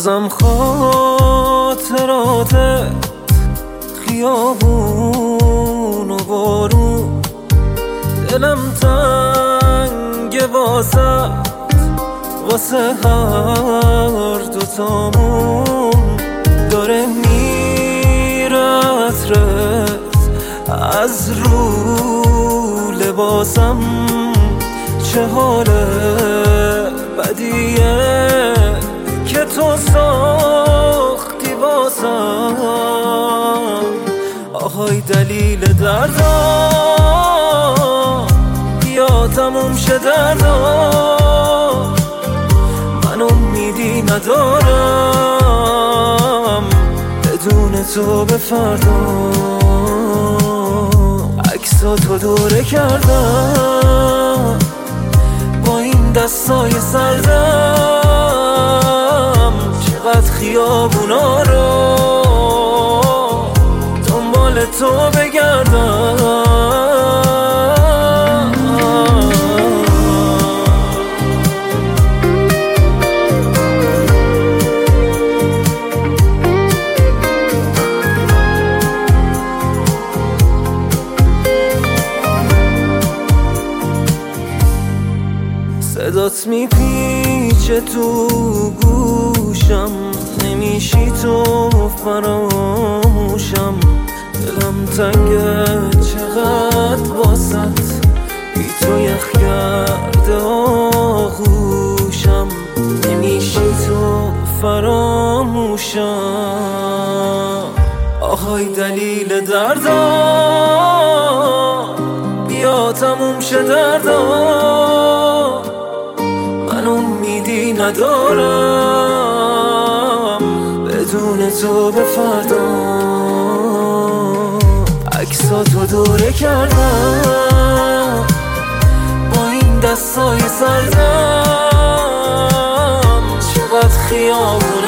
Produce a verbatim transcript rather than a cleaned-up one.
بازم خاطرات خیابون و بارون، دلم تنگ واسه واسه هر دوتامون. داره میره عطرت از رو لباسم، چه حال بدیه که تو ساختی واسم. آهای دلیل دردم بیا تموم شه دردم، من امیدی ندارم بدون تو به فردا. عکساتو دوره کردم با این دستای سردم، چقدر خیابونا رو دنبال تو بگردم. صدات میپیچه تو گوشم، نمیشی تو فراموشم. دلم تنگه چقدر واسط، بی تو یخ کرده آغوشم. نمیشی تو فراموشم. آهای دلیل دردم بیا تموم شه دردم، من امیدی ندارم بدون تو به فردا. عکساتو دوره کردم با این دستای سردم، چقدر خیابون